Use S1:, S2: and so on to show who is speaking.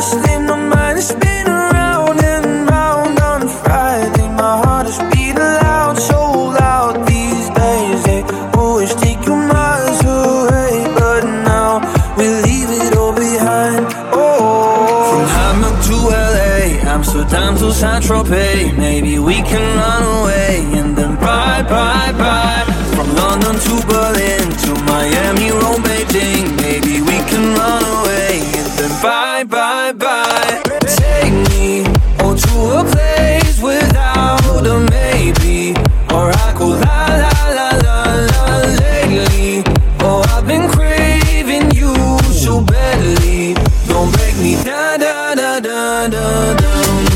S1: sleep, my mind is spinning round and round on a Friday. My heart is beating loud, so loud these days. They always take you miles away, but now we leave it all behind. Oh, from Hamburg to LA, Amsterdam to Saint-Tropez. Maybe we can run away and then bye, bye, bye. From London to Berlin to Miami, Rome, Beijing. Maybe we can run away and then bye, bye, bye. Take me to a place without a maybe, or I go la la la la la lately. Oh, I've been craving you so badly. Don't break me da da da da da da.